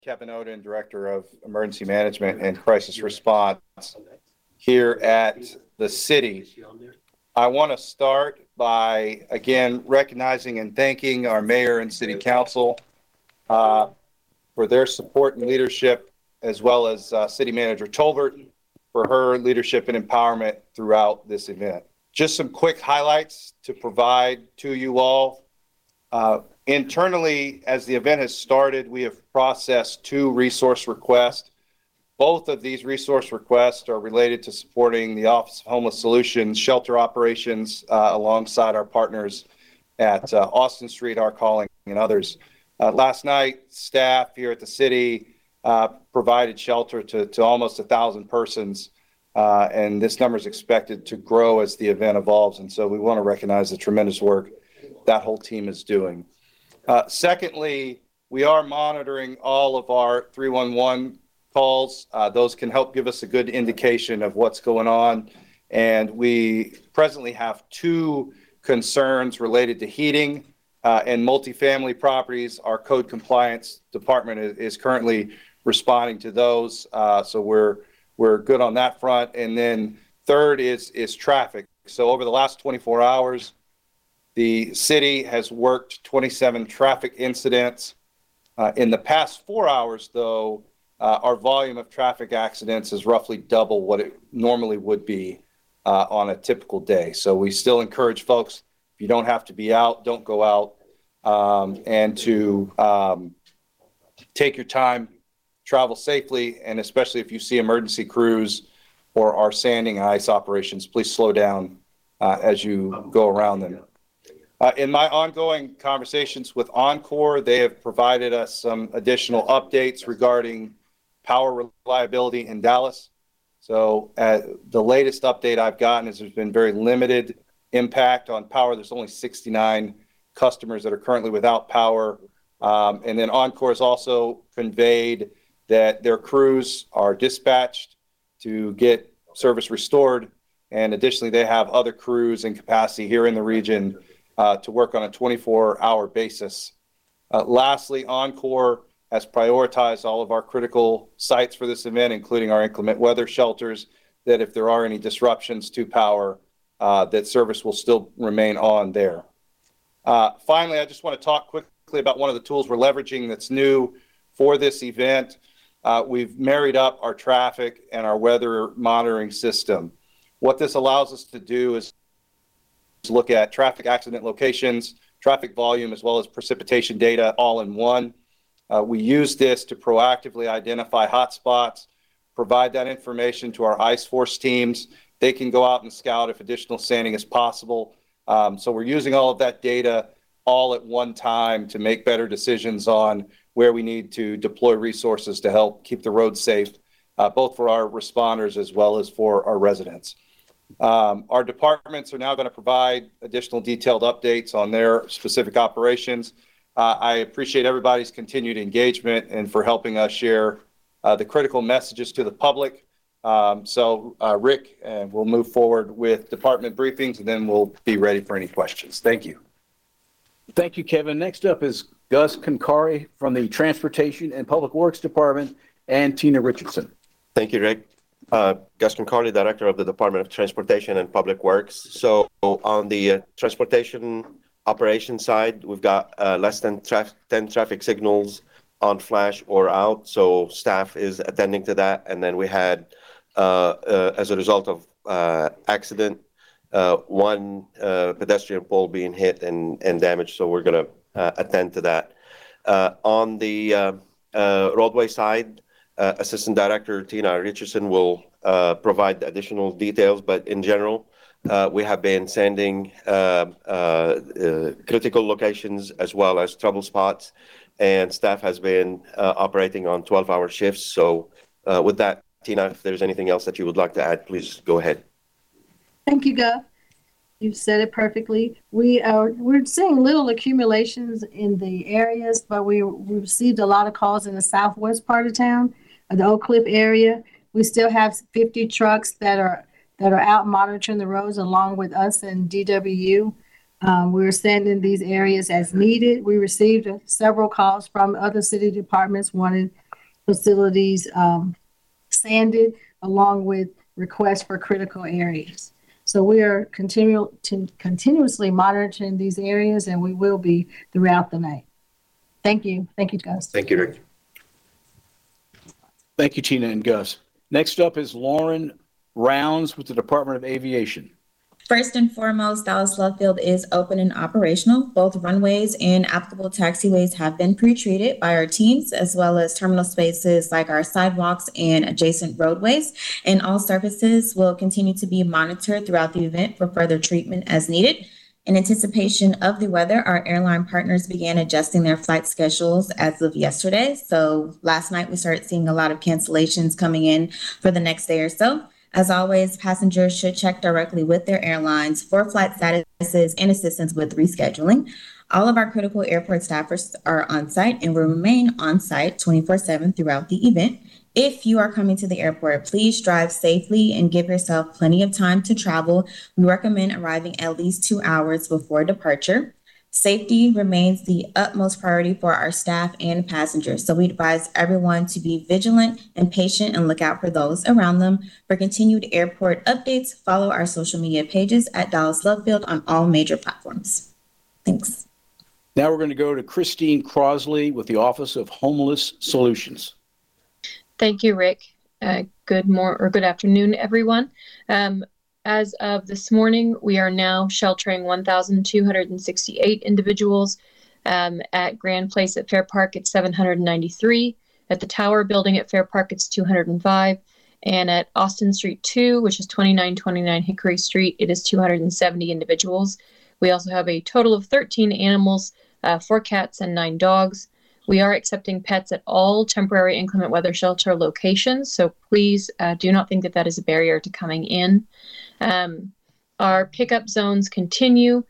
Kevin Oden, Director of Emergency Management and Crisis Response here at the city. I want to start by, again, recognizing and thanking our mayor and city council for their support and leadership, as well as City Manager Tolbert for her leadership and empowerment throughout this event. Just some quick highlights to provide to you all. Internally, as the event has started, we have processed 2 resource requests. Both of these resource requests are related to supporting the Office of Homeless Solutions shelter operations alongside our partners at Austin Street, Our Calling, and others. Last night, staff here at the city provided shelter to almost 1,000 persons, and this number is expected to grow as the event evolves. And so we want to recognize the tremendous work that whole team is doing. Secondly, we are monitoring all of our 311 calls. Those can help give us a good indication of what's going on. And we presently have 2 concerns related to heating and multifamily properties. Our code compliance department is currently responding to those. So we're good on that front. And then third is traffic. So over the last 24 hours, the city has worked 27 traffic incidents. In the past 4 hours, though, our volume of traffic accidents is roughly double what it normally would be on a typical day. So we still encourage folks, if you don't have to be out, don't go out, and to take your time, travel safely, and especially if you see emergency crews or our sanding and ice operations, please slow down as you go around them. In my ongoing conversations with Encore, they have provided us some additional updates regarding power reliability in Dallas. So the latest update I've gotten is there's been very limited impact on power. There's only 69 customers that are currently without power. And then Encore has also conveyed that their crews are dispatched to get service restored. And additionally, they have other crews in capacity here in the region to work on a 24-hour basis. Lastly, Encore has prioritized all of our critical sites for this event, including our inclement weather shelters, that if there are any disruptions to power, that service will still remain on there. Finally, I just want to talk quickly about one of the tools we're leveraging that's new for this event. We've married up our traffic and our weather monitoring system. What this allows us to do is to look at traffic accident locations, traffic volume, as well as precipitation data all in one. We use this to proactively identify hotspots, provide that information to our ICE Force teams. They can go out and scout if additional sanding is possible. So we're using all of that data all at one time to make better decisions on where we need to deploy resources to help keep the roads safe, both for our responders as well as for our residents. Our departments are now going to provide additional detailed updates on their specific operations. I appreciate everybody's continued engagement and for helping us share the critical messages to the public. So Rick, we'll move forward with department briefings, and then we'll be ready for any questions. Thank you. Thank you, Kevin. Next up is Gus Concari from the Transportation and Public Works Department, and Tina Richardson. Thank you, Rick. Gus Concari, Director of the Department of Transportation and Public Works. So on the transportation operations side, we've got less than 10 traffic signals on flash or out. So staff is attending to that. And then we had, as a result of accident, 1 pedestrian pole being hit and damaged. So we're going to attend to that. On the roadway side, Assistant Director Tina Richardson will provide additional details, but in general, we have been sending critical locations as well as trouble spots, and staff has been operating on 12-hour shifts. So with that, Tina, if there's anything else that you would like to add, please go ahead. Thank you, Gus. You said it perfectly. We're seeing little accumulations in the areas, but we received a lot of calls in the southwest part of town, the Oak Cliff area. We still have 50 trucks that are out monitoring the roads along with us and DWU. We're sending these areas as needed. We received several calls from other city departments wanting facilities sanded, along with requests for critical areas. So we are continuously monitoring these areas, and we will be throughout the night. Thank you. Thank you, Gus. Thank you, Rick. Thank you, Tina and Gus. Next up is Lauren Rounds with the Department of Aviation. First and foremost, Dallas Love Field is open and operational. Both runways and applicable taxiways have been pre-treated by our teams, as well as terminal spaces like our sidewalks and adjacent roadways. And all surfaces will continue to be monitored throughout the event for further treatment as needed. In anticipation of the weather, our airline partners began adjusting their flight schedules as of yesterday. So last night, we started seeing a lot of cancellations coming in for the next day or so. As always, passengers should check directly with their airlines for flight statuses and assistance with rescheduling. All of our critical airport staffers are on site and will remain on site 24/7 throughout the event. If you are coming to the airport, please drive safely and give yourself plenty of time to travel. We recommend arriving at least 2 hours before departure. Safety remains the utmost priority for our staff and passengers, so we advise everyone to be vigilant and patient and look out for those around them. For continued airport updates, follow our social media pages at Dallas Love Field on all major platforms. Thanks. Now we're going to go to Christine Crosley with the Office of Homeless Solutions. Thank you, Rick. Good afternoon, everyone. As of this morning, we are now sheltering 1,268 individuals. At Grand Place at Fair Park, it's 793. At the Tower Building at Fair Park, it's 205. And at Austin Street 2, which is 2929 Hickory Street, it is 270 individuals. We also have a total of 13 animals, 4 cats and 9 dogs. We are accepting pets at all temporary inclement weather shelter locations, so please do not think that that is a barrier to coming in. Our pickup zones continue.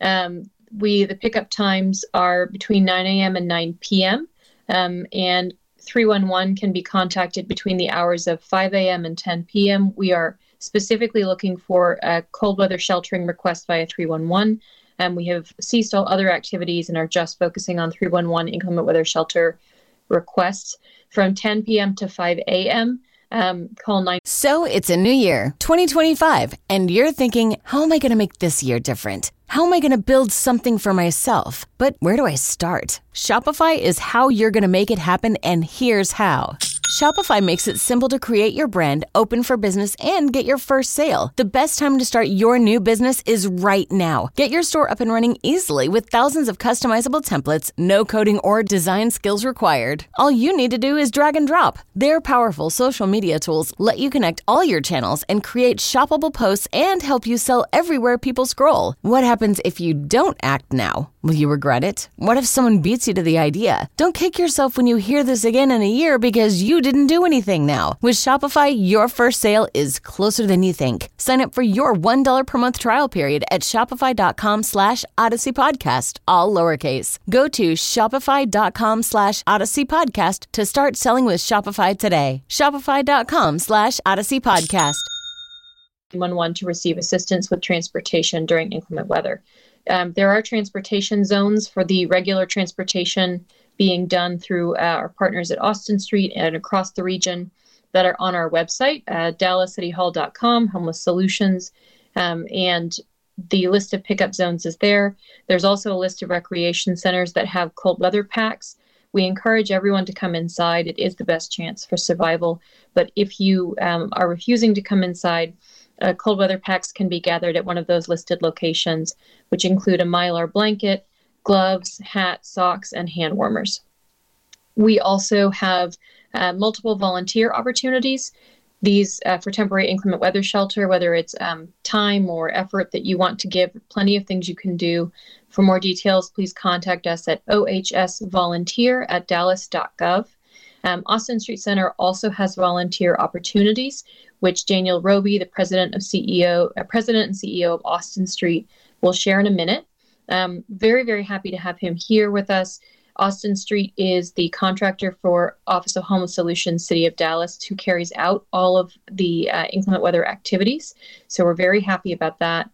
The pickup times are between 9 a.m. and 9 p.m. And 311 can be contacted between the hours of 5 a.m. and 10 p.m. We are specifically looking for a cold weather sheltering request via 311. We have ceased all other activities and are just focusing on 311 inclement weather shelter requests from 10 p.m. to 5 a.m. Call 9. So it's a new year, 2025, and you're thinking, how am I going to make this year different? How am I going to build something for myself? But where do I start? Shopify is how you're going to make it happen, and here's how. Shopify makes it simple to create your brand, open for business, and get your first sale. The best time to start your new business is right now. Get your store up and running easily with thousands of customizable templates, no coding or design skills required. All you need to do is drag and drop. Their powerful social media tools let you connect all your channels and create shoppable posts and help you sell everywhere people scroll. What happens if you don't act now? Will you regret it? What if someone beats you to the idea? Don't kick yourself when you hear this again in a year because you didn't do anything now. With Shopify, your first sale is closer than you think. Sign up for your $1 per month trial period at shopify.com/Odyssey Podcast, all lowercase. Go to shopify.com/Odyssey Podcast to start selling with Shopify today. Shopify.com/Odyssey Podcast. 911 to receive assistance with transportation during inclement weather. There are transportation zones for the regular transportation being done through our partners at Austin Street and across the region that are on our website, dallascityhall.com, Homeless Solutions, and the list of pickup zones is there. There's also a list of recreation centers that have cold weather packs. We encourage everyone to come inside. It is the best chance for survival. But if you are refusing to come inside, cold weather packs can be gathered at one of those listed locations, which include a Mylar blanket, gloves, hat, socks, and hand warmers. We also have multiple volunteer opportunities. These for temporary inclement weather shelter, whether it's time or effort that you want to give, plenty of things you can do. For more details, please contact us at ohsvolunteer@dallas.gov. Austin Street Center also has volunteer opportunities, which Daniel Roby, the president and CEO of Austin Street, will share in a minute. Very, very happy to have him here with us. Austin Street is the contractor for Office of Homeless Solutions, City of Dallas, who carries out all of the inclement weather activities. So we're very happy about that.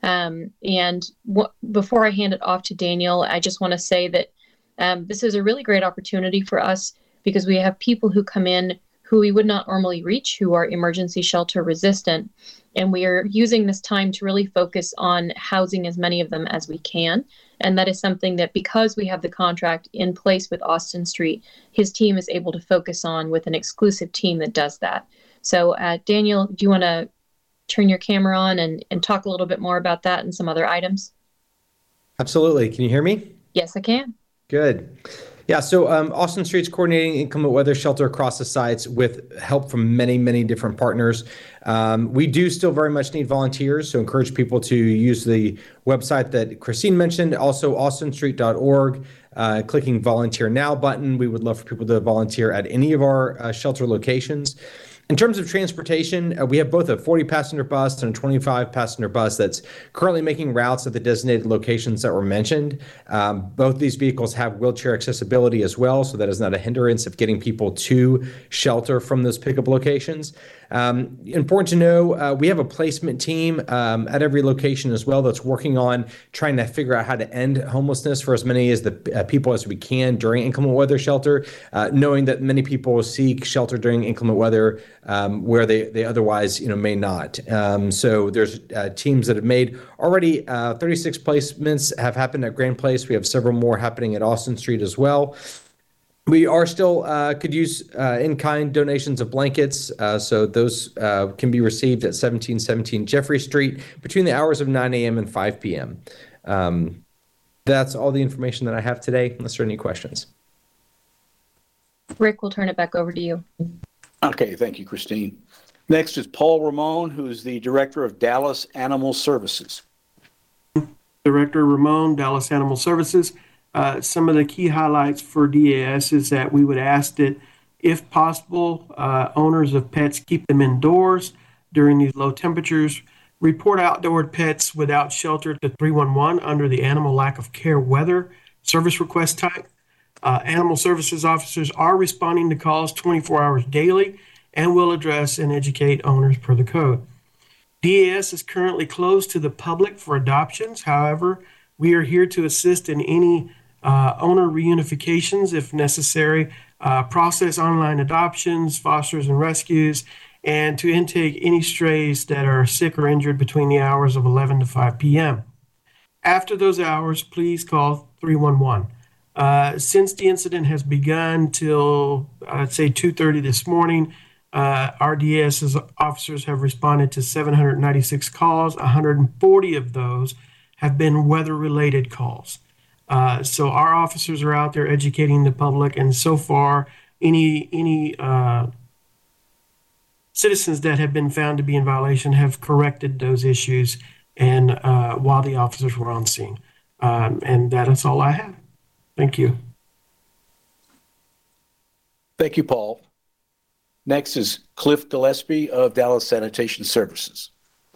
Before I hand it off to Daniel, I just want to say that this is a really great opportunity for us. because we have people who come in who we would not normally reach, who are emergency shelter resistant. And we are using this time to really focus on housing as many of them as we can. And that is something that, because we have the contract in place with Austin Street, his team is able to focus on with an exclusive team that does that. So Daniel, do you want to turn your camera on and talk a little bit more about that and some other items? Absolutely. Can you hear me? Yes, I can. Good. Yeah, so Austin Street's coordinating inclement weather shelter across the sites with help from many, many different partners. We do still very much need volunteers, so encourage people to use the website that Christine mentioned, also austinstreet.org, clicking Volunteer Now button. We would love for people to volunteer at any of our shelter locations. In terms of transportation, we have both a 40-passenger bus and a 25-passenger bus that's currently making routes at the designated locations that were mentioned. Both these vehicles have wheelchair accessibility as well, so that is not a hindrance of getting people to shelter from those pickup locations. Important to know, we have a placement team at every location as well that's working on trying to figure out how to end homelessness for as many as the people as we can during inclement weather shelter, knowing that many people seek shelter during inclement weather where they otherwise may not. So there's teams that have made already 36 placements have happened at Grand Place. We have several more happening at Austin Street as well. We are still could use in-kind donations of blankets, so those can be received at 1717 Jeffrey Street between the hours of 9 a.m. and 5 p.m. That's all the information that I have today, unless there are any questions. Rick, we'll turn it back over to you. Okay, thank you, Christine. Next is Paul Ramon, who is the Director of Dallas Animal Services. Director Ramon, Dallas Animal Services. Some of the key highlights for DAS is that we would ask that, if possible, owners of pets keep them indoors during these low temperatures. Report outdoor pets without shelter to 311 under the Animal Lack of Care Weather service request type. Animal services officers are responding to calls 24 hours daily and will address and educate owners per the code. DAS is currently closed to the public for adoptions. However, we are here to assist in any owner reunifications if necessary, process online adoptions, fosters and rescues, and to intake any strays that are sick or injured between the hours of 11 to 5 p.m. After those hours, please call 311. Since the incident has begun till, I'd say, 2:30 this morning, our DAS officers have responded to 796 calls. 140 of those have been weather-related calls. So our officers are out there educating the public, and so far, any citizens that have been found to be in violation have corrected those issues, and while the officers were on scene. And that is all I have. Thank you. Thank you, Paul. Next is Cliff Gillespie of Dallas Sanitation Services.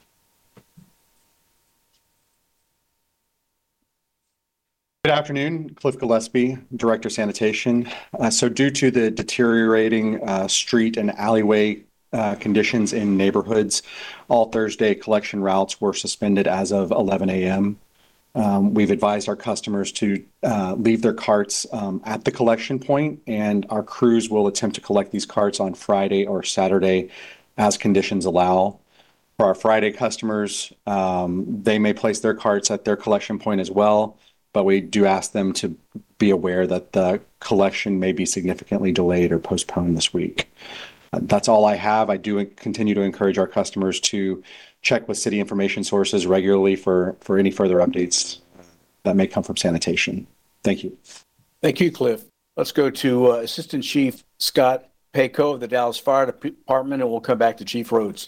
Good afternoon, Cliff Gillespie, Director Sanitation. So due to the deteriorating street and alleyway conditions in neighborhoods, all Thursday collection routes were suspended as of 11 a.m. We've advised our customers to leave their carts at the collection point, and our crews will attempt to collect these carts on Friday or Saturday as conditions allow. For our Friday customers, they may place their carts at their collection point as well, but we do ask them to be aware that the collection may be significantly delayed or postponed this week. That's all I have. I do continue to encourage our customers to check with city information sources regularly for any further updates that may come from sanitation. Thank you. Thank you, Cliff. Let's go to Assistant Chief Scott Payco of the Dallas Fire Department, and we'll come back to Chief Rhodes.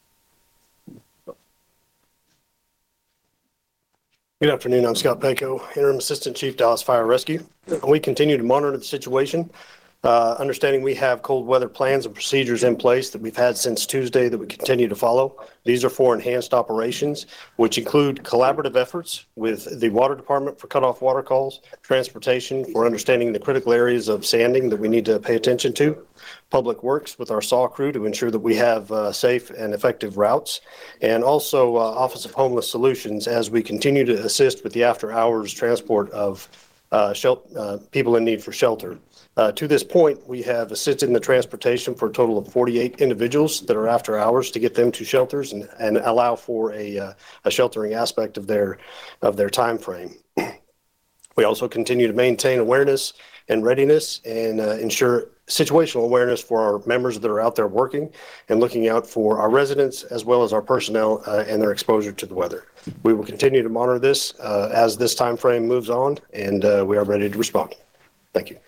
Good afternoon. I'm Scott Payco, Interim Assistant Chief, Dallas Fire Rescue. We continue to monitor the situation, understanding we have cold weather plans and procedures in place that we've had since Tuesday that we continue to follow. These are for enhanced operations, which include collaborative efforts with the Water Department for cutoff water calls, transportation for understanding the critical areas of sanding that we need to pay attention to, Public Works with our SAW crew to ensure that we have safe and effective routes, and also Office of Homeless Solutions as we continue to assist with the after-hours transport of people in need for shelter. To this point, we have assisted in the transportation for a total of 48 individuals that are after hours to get them to shelters and allow for a sheltering aspect of their time frame. We also continue to maintain awareness and readiness and ensure situational awareness for our members that are out there working and looking out for our residents as well as our personnel and their exposure to the weather. We will continue to monitor this as this time frame moves on, and we are ready to respond. Thank you.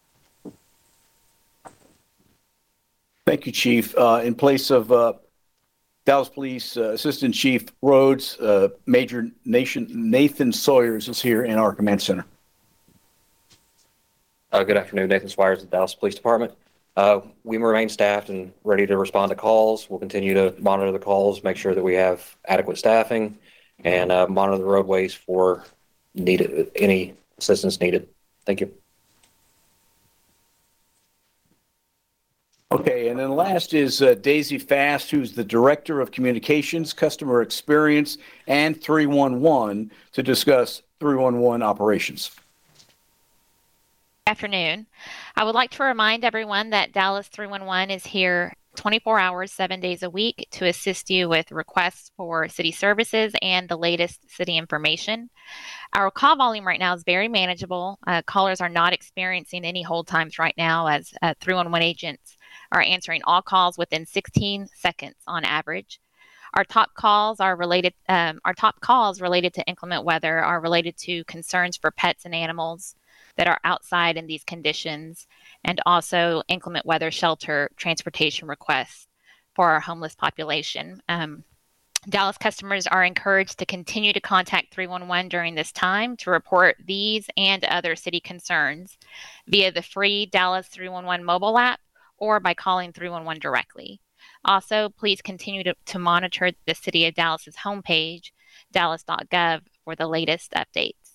Thank you, Chief. In place of Dallas Police Assistant Chief Rhodes, Major Nathan Sawyers is here in our command center. Good afternoon, Nathan Sawyers of the Dallas Police Department. We remain staffed and ready to respond to calls. We'll continue to monitor the calls, make sure that we have adequate staffing, and monitor the roadways for any assistance needed. Thank you. Okay, and then last is Daisy Fast, who's the Director of Communications, Customer Experience, and 311 to discuss 311 operations. Afternoon. I would like to remind everyone that Dallas 311 is here 24 hours, 7 days a week to assist you with requests for city services and the latest city information. Our call volume right now is very manageable. Callers are not experiencing any hold times right now as 311 agents are answering all calls within 16 seconds on average. Our top calls related to inclement weather are related to concerns for pets and animals that are outside in these conditions, and also inclement weather shelter transportation requests for our homeless population. Dallas customers are encouraged to continue to contact 311 during this time to report these and other city concerns via the free Dallas 311 mobile app or by calling 311 directly. Also, please continue to monitor the City of Dallas's homepage, dallas.gov, for the latest updates.